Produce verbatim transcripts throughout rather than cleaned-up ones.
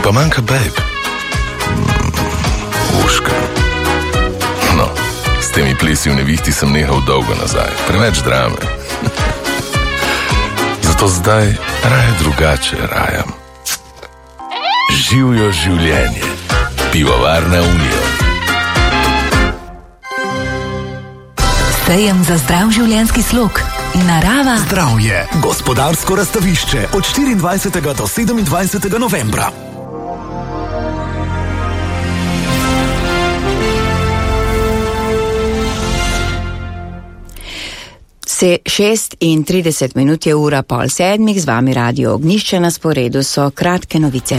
pa manjka babe. Uška. No, s temi plesi v nevihti sem nehal dolgo nazaj. Preveč drame. Zato zdaj raje drugače rajam. Živjo življenje. Pivovarna Union. Sejem za zdrav življenjski slog. Narava. Zdravje. Gospodarsko razstavišče od štiriindvajsetega do sedemindvajsetega novembra. Se šest in trideset minut je ura pol sedmih, z vami Radio Ognjišče, na sporedu so kratke novice.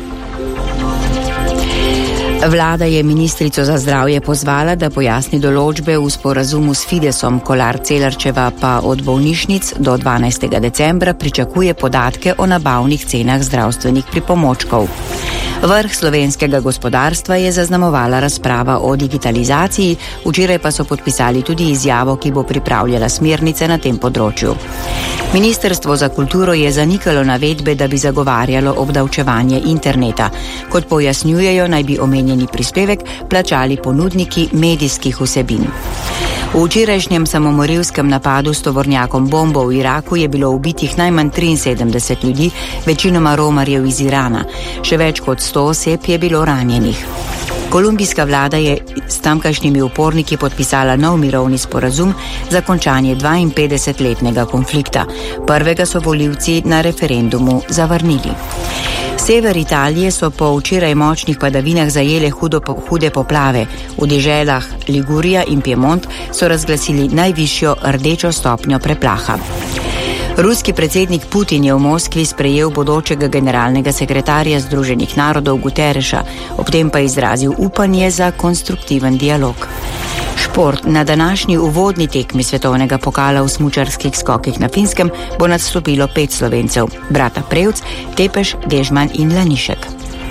Vlada je ministrico za zdravje pozvala, da pojasni določbe v sporazumu s Fidesom. Kolar Celarčeva pa od bolnišnic do dvanajstega decembra pričakuje podatke o nabavnih cenah zdravstvenih pripomočkov. Vrh slovenskega gospodarstva je zaznamovala razprava o digitalizaciji, včeraj pa so podpisali tudi izjavo, ki bo pripravljala smernice na tem področju. Ministrstvo za kulturo je zanikalo navedbe, da bi zagovarjalo obdavčevanje interneta. Kot pojasnjujejo, naj bi omenjeni prispevek plačali ponudniki medijskih vsebin. V včerajšnjem samomorilskem napadu s tovornjakom bombo v Iraku je bilo ubitih najmanj triinsedemdeset ljudi, večinoma romarjev iz Irana. Še več kot sto oseb je bilo ranjenih. Kolumbijska vlada je s tamkajšnjimi uporniki podpisala nov mirovni sporazum za končanje dvainpetdesetletnega konflikta. Prvega so volivci na referendumu zavrnili. Sever Italije so po včeraj močnih padavinah zajele hudo, hude poplave. V deželah Ligurija in Piemont so razglasili najvišjo rdečo stopnjo preplaha. Ruski predsednik Putin je v Moskvi sprejel bodočega generalnega sekretarja Združenih narodov Guterreša, ob tem pa izrazil upanje za konstruktiven dialog. Šport. Na današnji uvodni tekmi svetovnega pokala v smučarskih skokih na Finskem bo nastopilo pet Slovencev, brata Prevc, Tepeš, Dežman in Lanišek.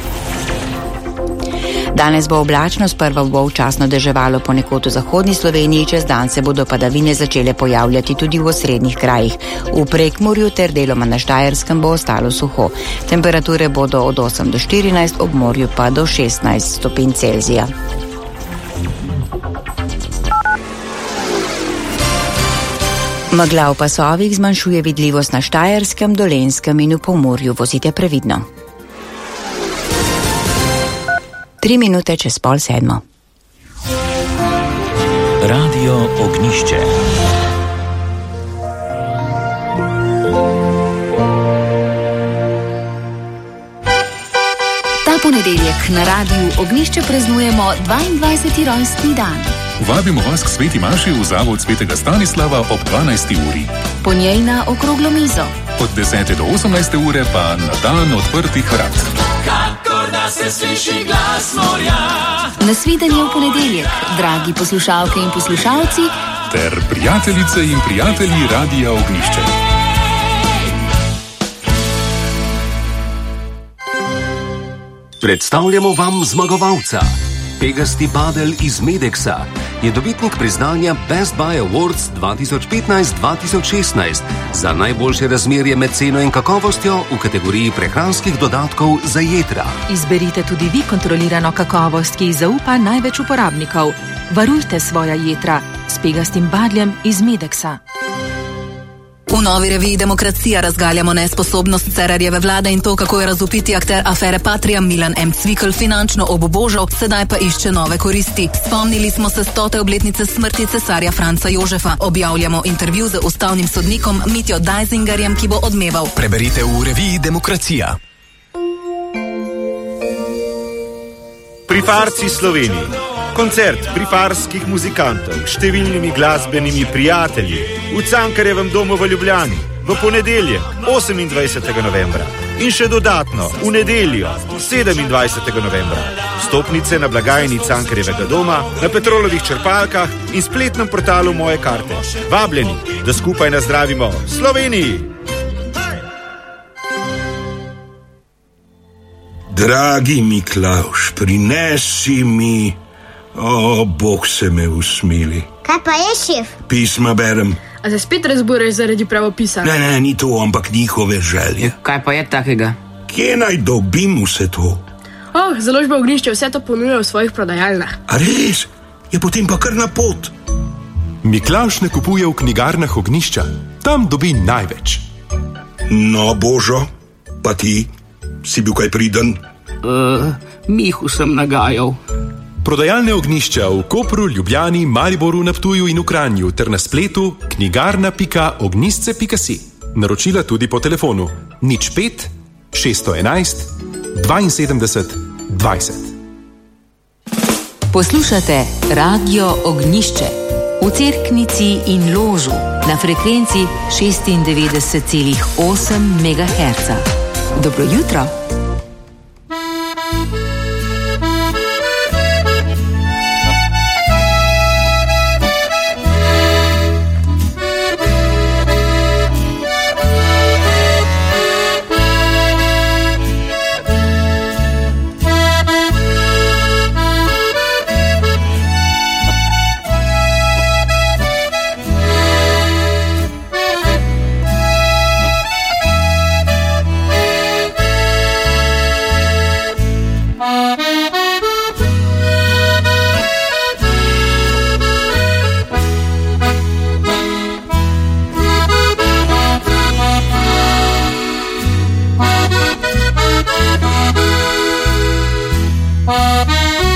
Danes bo oblačno, sprva bo včasno deževalo ponekod v zahodni Sloveniji, čez dan se bodo padavine začele pojavljati tudi v osrednjih krajih. V Prekmurju ter deloma na Štajerskem bo ostalo suho. Temperature bodo od osem do štirinajst, ob morju pa do šestnajst stopinj Celzija. Megla v pasovih zmanjšuje vidljivost na Štajerskem, Dolenjskem in v Pomurju. Vozite previdno. Tri minute čez pol sedmo. Radio Ognjišče. Ta ponedeljek na Radiu Ognjišče praznujemo dvaindvajseti rojstni dan. Vabimo vas k sveti maši v zavod svetega Stanislava ob dvanajsti uri. Po njej na okroglo mizo. Od desete do osemnajste ure pa na dan odprtih vrat. Kakor da se sliši glas morja. Nasvidenje v ponedeljek, dragi poslušalke in poslušalci, ter prijateljice in prijatelji Radia Ognjišče. Predstavljamo vam zmagovalca. Pegasti Badel iz Medeksa je dobitnik priznanja Best Buy Awards dva tisoč petnajst dva tisoč šestnajst za najboljše razmerje med ceno in kakovostjo v kategoriji prehranskih dodatkov za jetra. Izberite tudi vi kontrolirano kakovost, ki zaupa največ uporabnikov. Varujte svoja jetra s Pegastim Badljem iz Medeksa. V novi reviji Demokracija razgaljamo nesposobnost Cerarjeve vlade in to, kako je razvpiti akter afere Patria Milan M. Cvikl finančno obubožal, sedaj pa išče nove koristi. Spomnili smo se stote obletnice smrti cesarja Franca Jožefa. Objavljamo intervju z ustavnim sodnikom Mitjo Dajzingarjem, ki bo odmeval. Preberite v reviji Demokracija. Pri Farci Sloveniji. Koncert prifarskih muzikantov s številnimi glasbenimi prijatelji v Cankarjevem domu v Ljubljani v ponedeljek osemindvajsetega novembra in še dodatno v nedeljo sedemindvajsetega novembra. Stopnice na blagajni Cankarjevega doma, na Petrolovih črpalkah in spletnem portalu Moje karte. Vabljeni, da skupaj nazdravimo Sloveniji! Dragi Miklavž, prinesi mi... O, Bog se me usmili. Kaj pa je, šef? Pisma berem. A se spet razbureš zaradi pravopisa? Ne, ne, ni to, ampak njihove želje. Kaj pa je takega? Kje naj dobim vse to? Oh, založba Ognjišče vse to ponuja v svojih prodajalnah. A res? Je potem pa kar na pot. Miklavž ne kupuje v knjigarnah Ognjišča. Tam dobi največ. No, Božo, pa ti, si bil kaj priden? Uh, Mihu sem nagajal. Prodajalne Ognjišča v Kopru, Ljubljani, Mariboru, na Ptuju in v Kranju ter na spletu knjigarna pika ognjišče pika si. Naročila tudi po telefonu nič pet šeststo enajst dvainsedemdeset dvajset. Poslušate Radio Ognjišče v Cerknici in Ložu na frekvenci šestindevetdeset celih osem megaherca. Dobro jutro. Bye.